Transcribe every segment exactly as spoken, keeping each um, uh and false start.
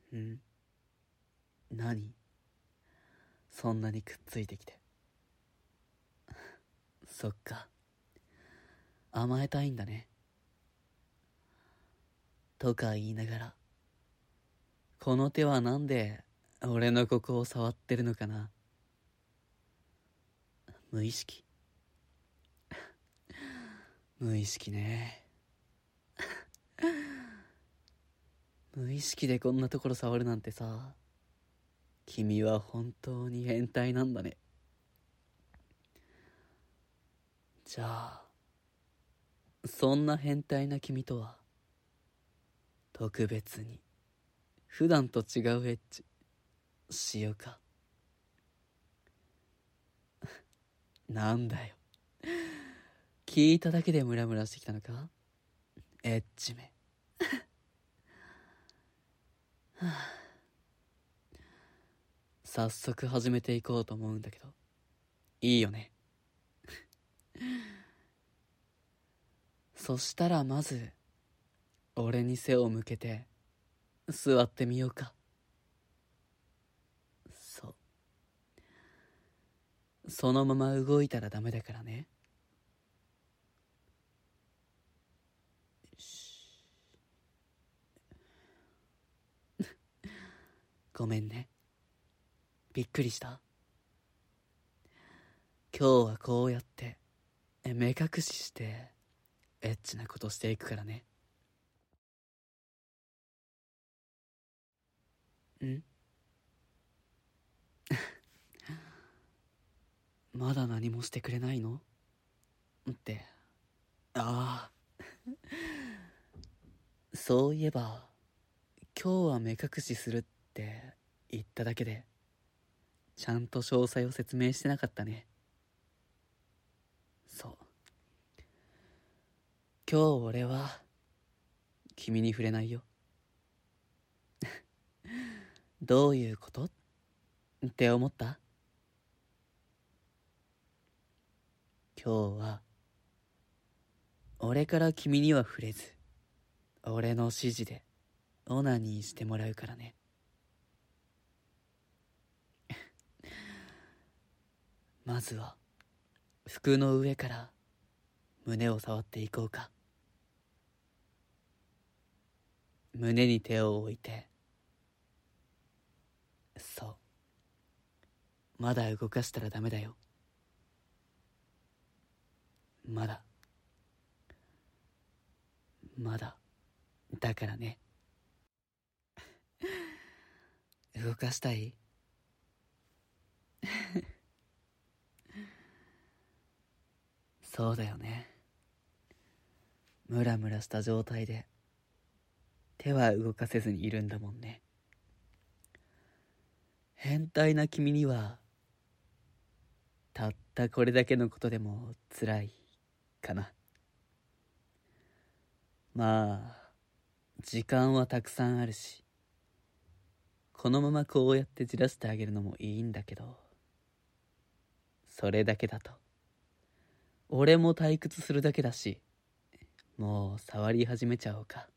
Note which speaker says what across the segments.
Speaker 1: ん？何？そんなにくっついてきて。そっか。甘えたいんだね。とか言いながら、この手はなんで俺のここを触ってるのかな。無意識。無意識ね。無意識でこんなところ触るなんてさ、君は本当に変態なんだね。じゃあ、そんな変態な君とは、特別に、普段と違うエッチ、しようか。なんだよ。聞いただけでムラムラしてきたのか？エッチめ。はあ、早速始めていこうと思うんだけど、いいよね。そしたらまず、俺に背を向けて、座ってみようか。そう。そのまま動いたらダメだからね。ごめんね。びっくりした？今日はこうやって、目隠しして、エッチなことしていくからね。ん？まだ何もしてくれないの？って、ああ。そういえば、今日は目隠しするって言っただけで、ちゃんと詳細を説明してなかったね。そう。今日俺は、君に触れないよ。どういうことって思った？今日は、俺から君には触れず、俺の指示でオナニーしてもらうからね。まずは、服の上から胸を触っていこうか。胸に手を置いて、そう。まだ動かしたらダメだよ。まだ。まだ。だからね。動かしたい？そうだよね。ムラムラした状態で、手は動かせずにいるんだもんね。変態な君には、たったこれだけのことでも辛いかな。まあ、時間はたくさんあるし、このままこうやってじらしてあげるのもいいんだけど、それだけだと、俺も退屈するだけだし、もう触り始めちゃおうか。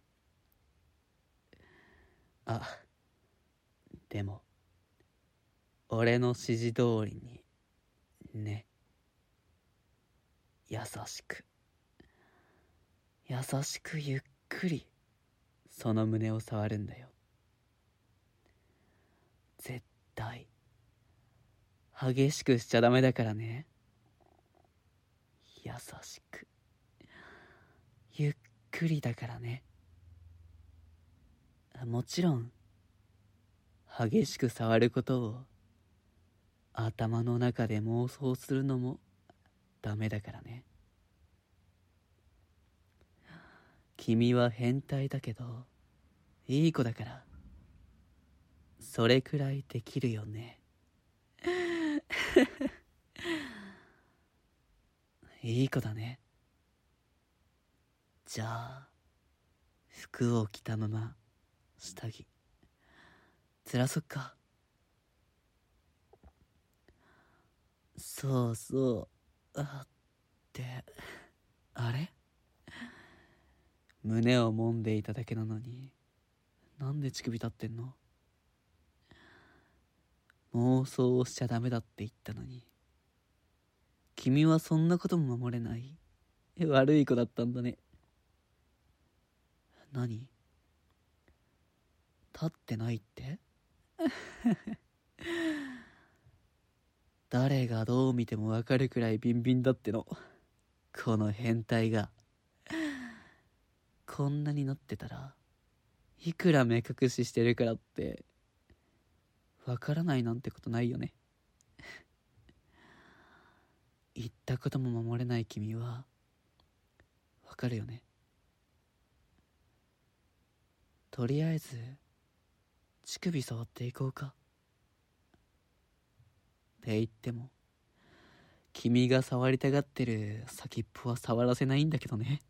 Speaker 1: あ、でも、俺の指示通りに、ね。優しく、優しくゆっくり、その胸を触るんだよ。絶対、激しくしちゃダメだからね。優しく、ゆっくりだからね。もちろん、激しく触ることを、頭の中で妄想するのもダメだからね。君は変態だけど、いい子だから、それくらいできるよね。いい子だね。じゃあ、服を着たまま、下着、ずらそっか。そうそう、あって、あれ？胸を揉んでいただけなのに、 なんで乳首立ってんの？妄想をしちゃダメだって言ったのに。君はそんなことも守れない。悪い子だったんだね。何？立ってないって？誰がどう見てもわかるくらいビンビンだっての。この変態が。こんなになってたら、いくら目隠ししてるからってわからないなんてことないよね。言ったことも守れない君はわかるよね。とりあえず乳首触っていこうか。って言っても君が触りたがってる先っぽは触らせないんだけどね。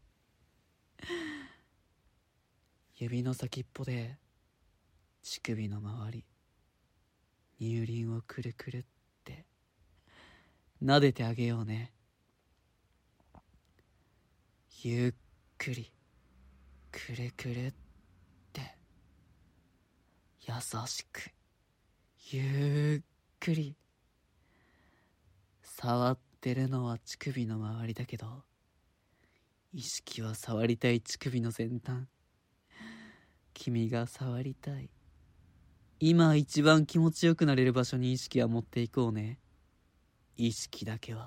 Speaker 1: 指の先っぽで乳首の周り、乳輪をくるくるって撫でてあげようね。ゆっくりくるくるって優しくゆっくり。触ってるのは乳首の周りだけど、意識は触りたい乳首の先端。君が触りたい、今一番気持ちよくなれる場所に意識は持っていこうね。意識だけは。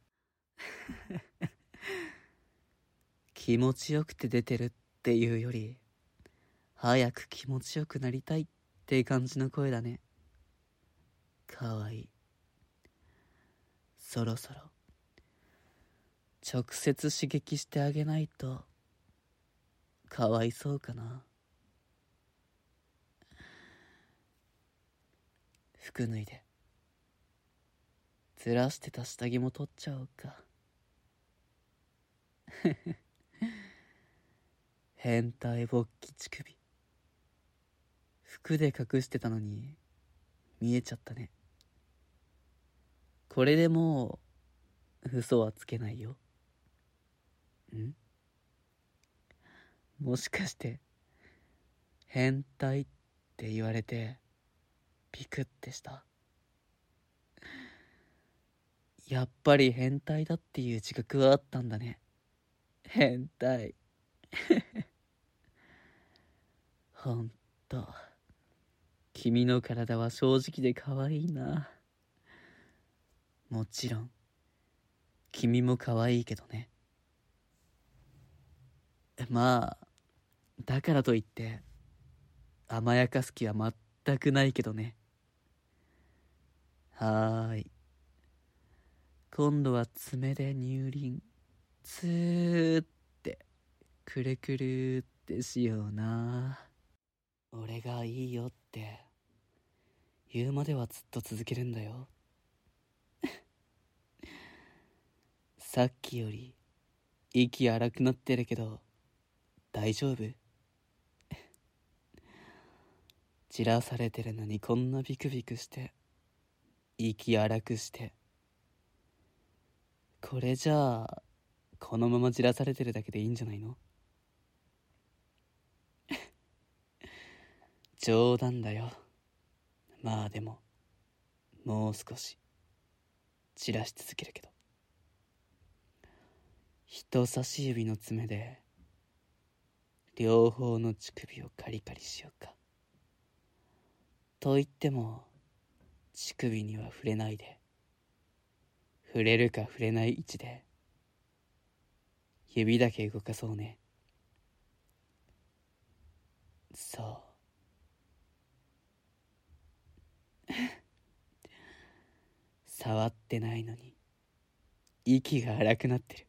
Speaker 1: 気持ちよくて出てるっていうより、早く気持ちよくなりたいって感じの声だね。かわいい。そろそろ直接刺激してあげないとかわいそうかな。服脱いでずらしてた下着も取っちゃおうか。変態勃起乳首、服で隠してたのに見えちゃったね。これでもう嘘はつけないよ。ん？もしかして変態って言われてビクってした？やっぱり変態だっていう自覚はあったんだね。変態。ほんと君の体は正直で可愛いな。もちろん君も可愛いけどね。まあだからといって甘やかす気は全くないけどね。はーい、今度は爪で乳輪ツーってくるくるってしような。俺がいいよって言うまではずっと続けるんだよ。さっきより息荒くなってるけど大丈夫？散らされてるのにこんなビクビクして息荒くして、これじゃあこのままじらされてるだけでいいんじゃないの？冗談だよ。まあでももう少し散らし続けるけど、人差し指の爪で両方の乳首をカリカリしようか。と言っても乳首には触れないで、触れるか触れない位置で指だけ動かそうね。そう。触ってないのに息が荒くなってる。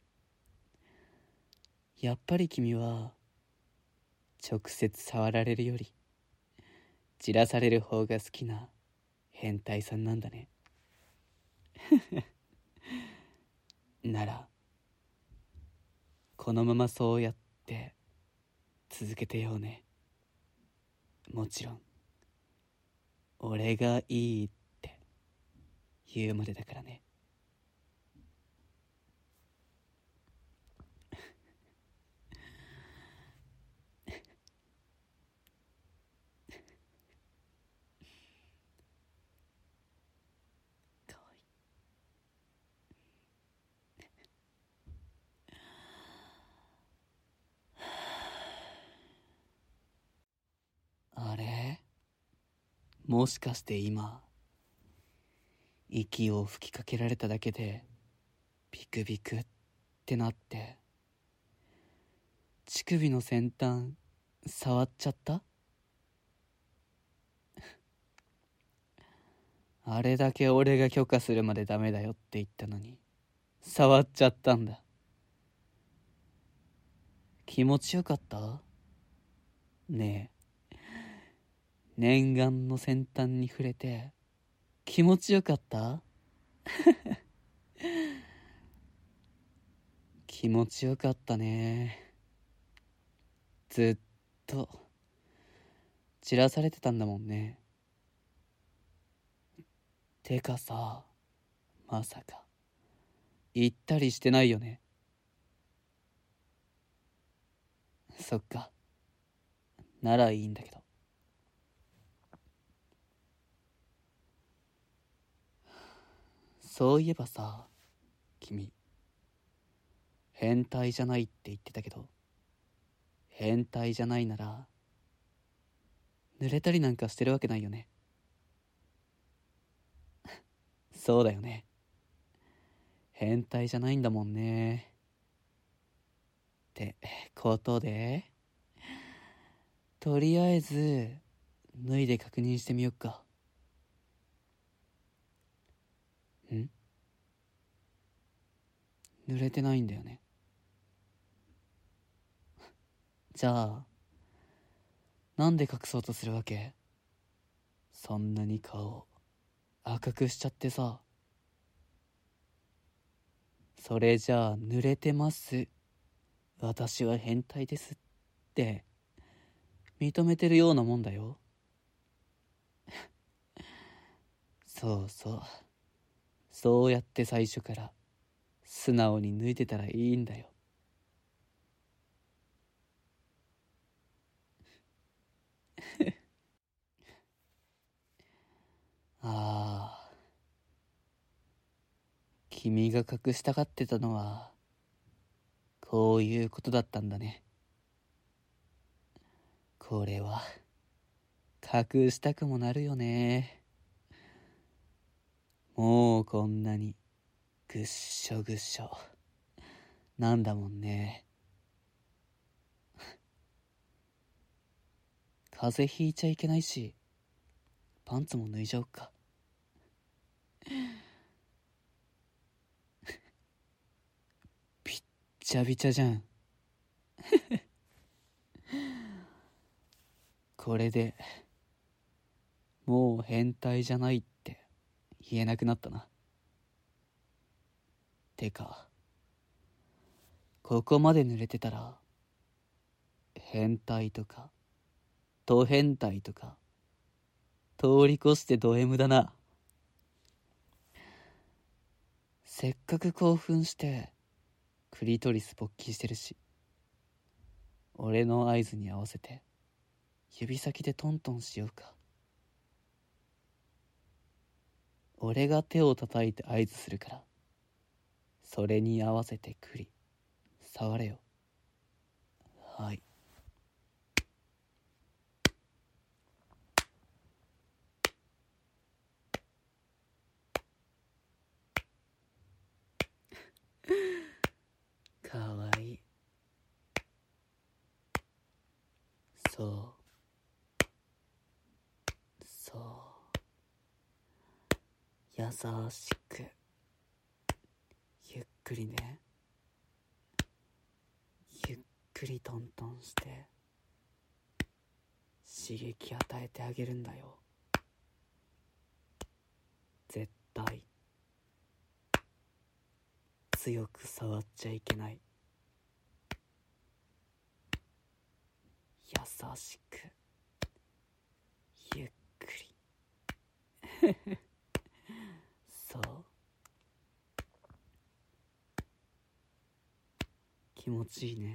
Speaker 1: やっぱり君は直接触られるより散らされる方が好きな変態さんなんだね。ならこのままそうやって続けてようね。もちろん俺がいいって言うまでだからね。 もしかして今息を吹きかけられただけでビクビクってなって乳首の先端触っちゃった？あれだけ俺が許可するまでダメだよって言ったのに触っちゃったんだ。気持ちよかった？ねえ、念願の先端に触れて気持ちよかった？気持ちよかったね。ずっと散らされてたんだもんね。てかさ、まさか行ったりしてないよね。そっか、ならいいんだけど。そういえばさ、君変態じゃないって言ってたけど、変態じゃないなら濡れたりなんかしてるわけないよね。そうだよね。変態じゃないんだもんね。ってことで、とりあえず脱いで確認してみよっか。ん？濡れてないんだよね。じゃあなんで隠そうとするわけ？そんなに顔赤くしちゃってさ。それじゃあ濡れてます、私は変態ですって認めてるようなもんだよ。そうそう、そうやって最初から素直に脱いでたらいいんだよ。ああ、君が隠したがってたのはこういうことだったんだね。これは隠したくもなるよね。もうこんなにぐっしょぐしょなんだもんね。風邪ひいちゃいけないし、パンツも脱いじゃおうか。びっちゃびちゃじゃん。これでもう変態じゃないって言えなくなったな。てかここまで濡れてたら変態とかド変態とか通り越してド M だな。せっかく興奮してクリトリス勃起してるし、俺の合図に合わせて指先でトントンしようか。俺が手を叩いて合図するから、それに合わせてクリ触れよ。はい。かわいい。そうそう優しくゆっくりね。ゆっくりトントンして刺激与えてあげるんだよ。絶対強く触っちゃいけない。優しくゆっくりそう気持ちいいね。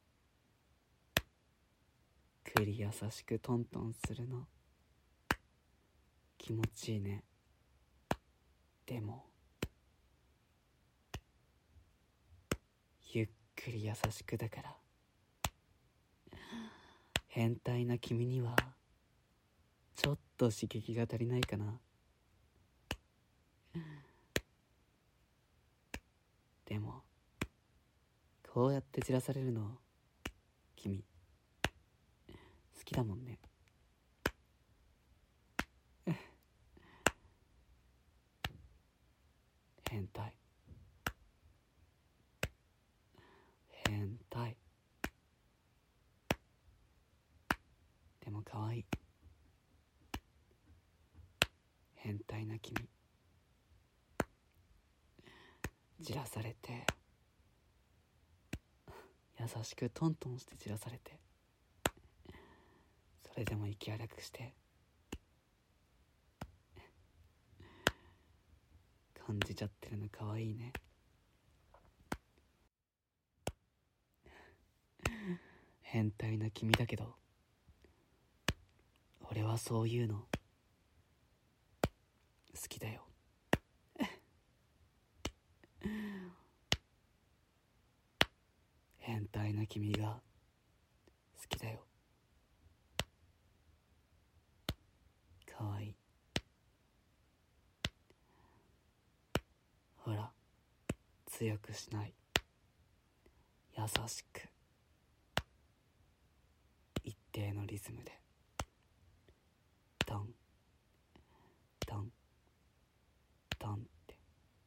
Speaker 1: くり優しくトントンするの気持ちいいね。でもゆっくり優しくだから変態な君にはちょっと刺激が足りないかな。でもこうやってじらされるの君好きだもんね。変態変態でも可愛い。変態な君、じらされて優しくトントンしてじらされて、それでも息荒くして感じちゃってるの可愛いね。変態な君だけど俺はそういうの好きだよ。変態な君が好きだよ。かわいい。ほら強くしない、優しく一定のリズムでトントントンって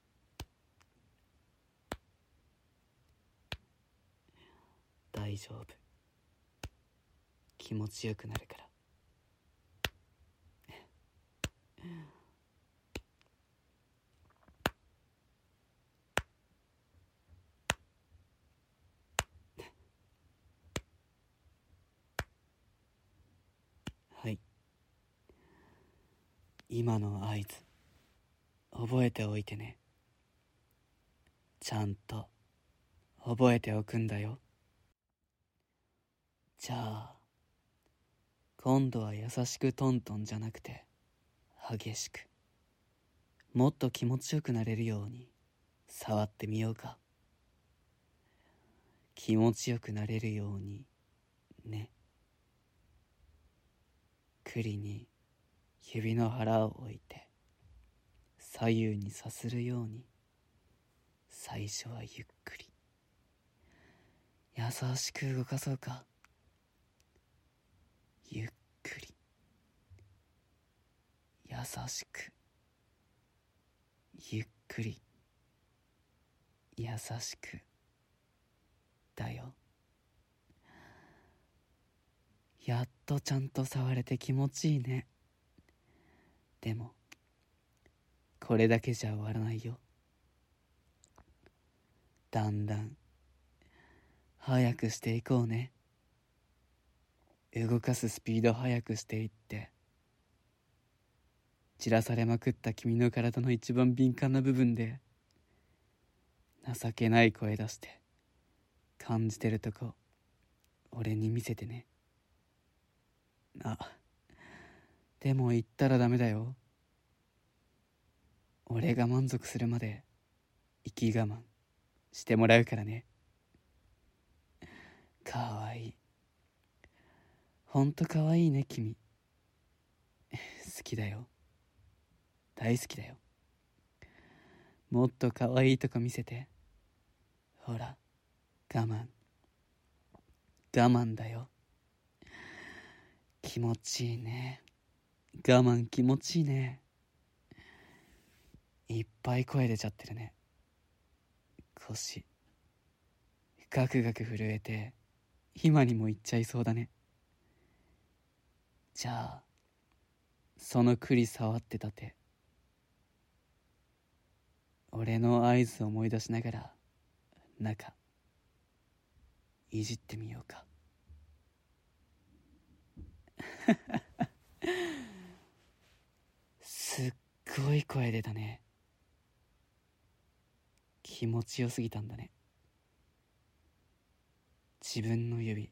Speaker 1: 大丈夫、気持ちよくなるから。はい、今の合図覚えておいてね。ちゃんと覚えておくんだよ。じゃあ今度は優しくトントンじゃなくて激しく、もっと気持ちよくなれるように触ってみようか。気持ちよくなれるようにね。栗に指の腹を置いて左右にさするように、最初はゆっくり優しく動かそうか。ゆっくり優しく、ゆっくり優しくだよ。やっとちゃんと触れて気持ちいいね。でもこれだけじゃ終わらないよ。だんだん早くしていこうね。動かすスピード速くしていって、散らされまくった君の体の一番敏感な部分で情けない声出して感じてるとこ俺に見せてね。あ、でも言ったらダメだよ。俺が満足するまで息我慢してもらうからね。かわいい、ほんとかわいいね君。好きだよ、大好きだよ。もっとかわいいとこ見せて。ほら我慢我慢だよ。気持ちいいね。我慢気持ちいいね。いっぱい声出ちゃってるね。腰ガクガク震えて今にも行っちゃいそうだね。じゃあその栗触ってた手、俺の合図を思い出しながら中いじってみようか。すっごい声出たね。気持ちよすぎたんだね。自分の指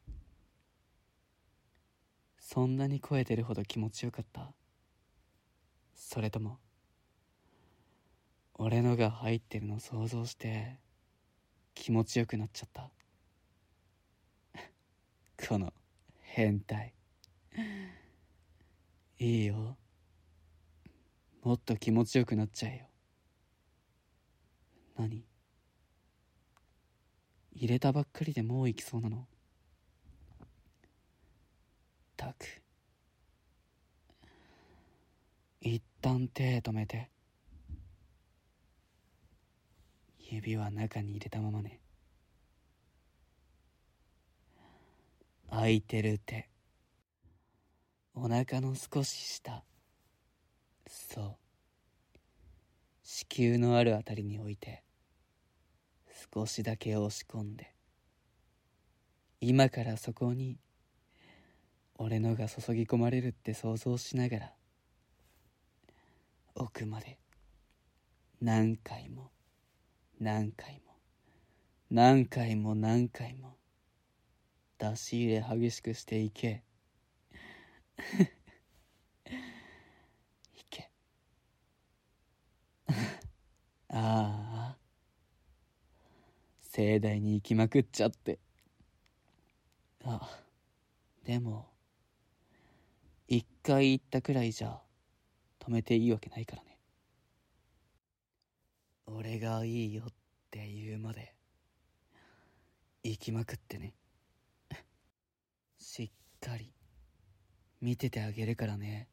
Speaker 1: そんなに声出るほど気持ちよかった？それとも俺のが入ってるの想像して気持ちよくなっちゃった？この変態。 いいよ。もっと気持ちよくなっちゃえよ。何？入れたばっかりでもう行きそうなの？たく。一旦手止めて。指は中に入れたままね。空いてる手。お腹の少し下。そう。子宮のあるあたりに置いて、少しだけ押し込んで、今からそこに俺のが注ぎ込まれるって想像しながら、奥まで何回も何回も何回も何回も出し入れ激しくしていけ。いけ。ああ、盛大に行きまくっちゃって。あ、でも一回行ったくらいじゃ止めていいわけないからね。俺がいいよって言うまで行きまくってね。しっかり見ててあげるからね。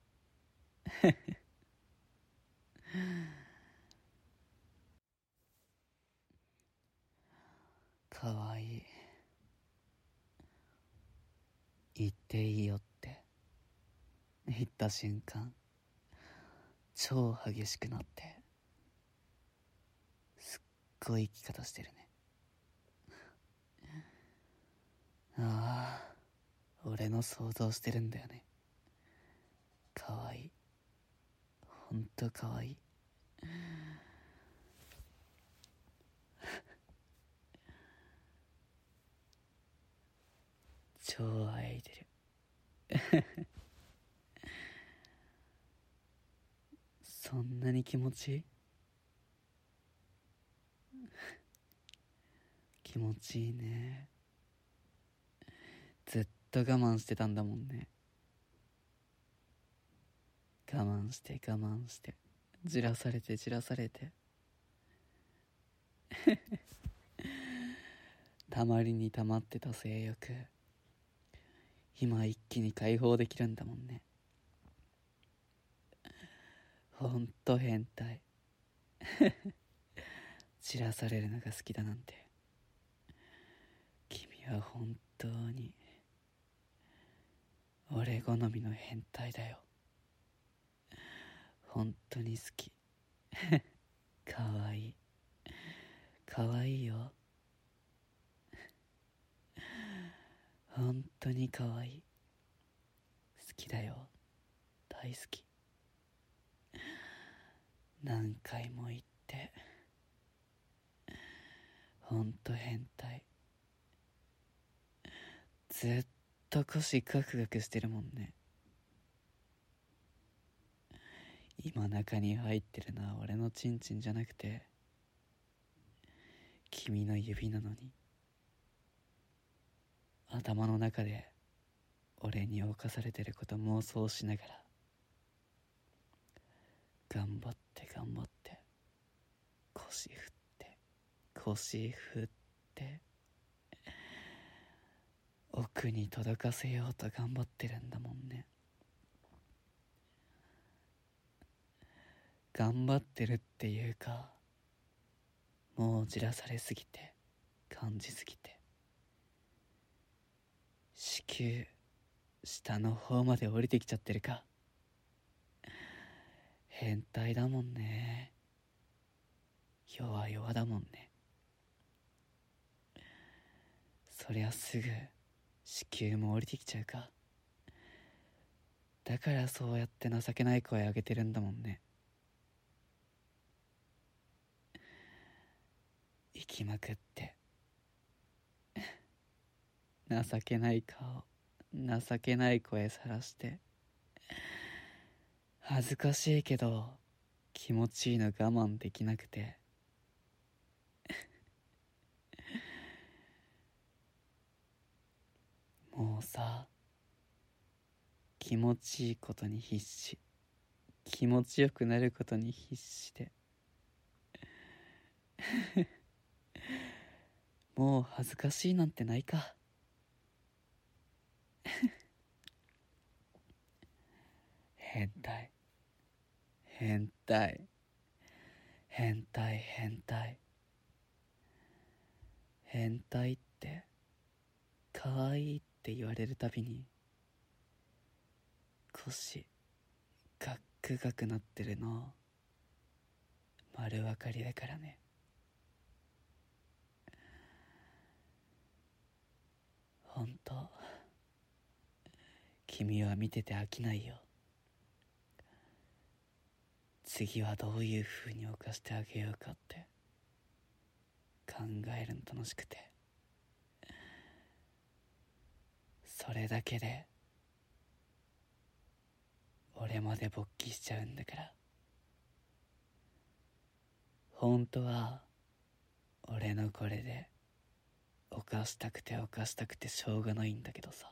Speaker 1: かわいい。言っていいよって言った瞬間、超激しくなってすっごい生き方してるね。ああ、俺の想像してるんだよね。かわいい。ほんとかわいい。超あえいでる。そんなに気持ちいい？気持ちいいね。ずっと我慢してたんだもんね。我慢して我慢してじらされてじらされてたまりにたまってた性欲、今一気に解放できるんだもんね。ほんと変態。散らされるのが好きだなんて。君は本当に俺好みの変態だよ。本当に好き。かわいい。かわいいよ。本当にかわいい。好きだよ。大好き。何回も言って。ほんと変態。ずっと腰ガクガクしてるもんね。今中に入ってるのは俺のチンチンじゃなくて君の指なのに、頭の中で俺に侵されてること妄想しながら頑張って頑張って腰振って腰振って奥に届かせようと頑張ってるんだもんね。頑張ってるっていうか、もうじらされすぎて感じすぎて子宮下の方まで降りてきちゃってるか。変態だもんね。弱々だもんね。そりゃすぐ子宮も降りてきちゃうか。だからそうやって情けない声上げてるんだもんね。生きまくって情けない顔、情けない声さらして恥ずかしいけど気持ちいいの我慢できなくてもうさ、気気持ちいいことに必死、気持ちよくなることに必死でもう恥ずかしいなんてないか変態変態変態変態変態って可愛いって言われるたびに腰ガックガクなってるの丸分かりだからね。ほんと君は見てて飽きないよ。次はどういう風に犯してあげようかって考えるの楽しくて、それだけで俺まで勃起しちゃうんだから。本当は俺のこれで犯したくて犯したくてしょうがないんだけどさ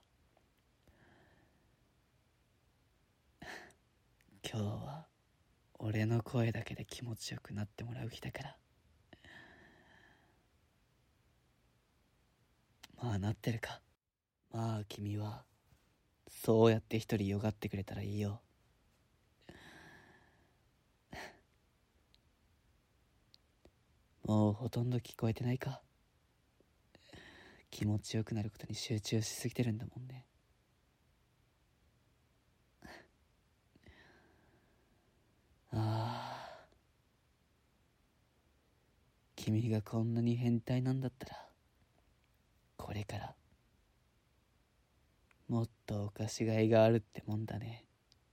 Speaker 1: 今日は俺の声だけで気持ちよくなってもらう日だから。まあなってるか。まあ君はそうやって一人よがってくれたらいいよ。もうほとんど聞こえてないか。気持ちよくなることに集中しすぎてるんだもんね。ああ、君がこんなに変態なんだったらこれからもっとおかしがいがあるってもんだね。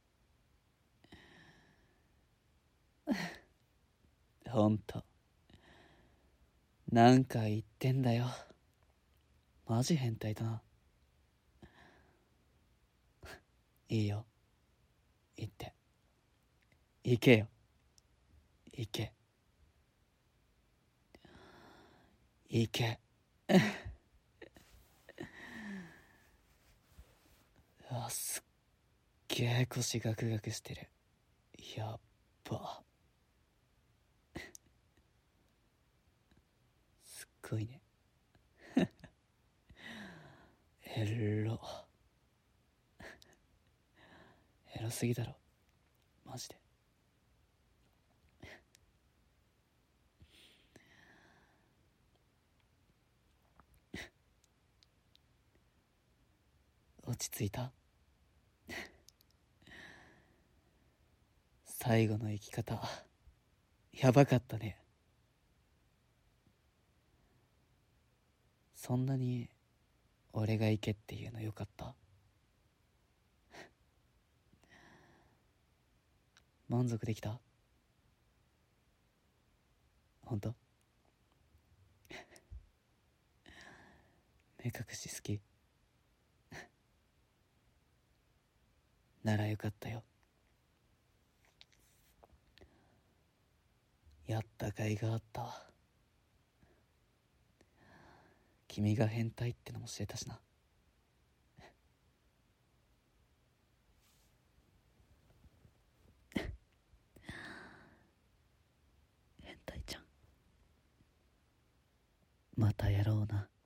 Speaker 1: ほんとなんか言ってんだよ。マジ変態だな。いいよ言って行けよ行け行けうわすっげえ腰ガクガクしてる。やっばすっごいねエロエロすぎだろマジで。落ち着いた最後の生き方やばかったね。そんなに俺が行けっていうのよかった？満足できた？ほんと？目隠し好き？ならよかったよ。やった甲斐があったわ。君が変態ってのも知れたしな。変態ちゃんまたやろうな。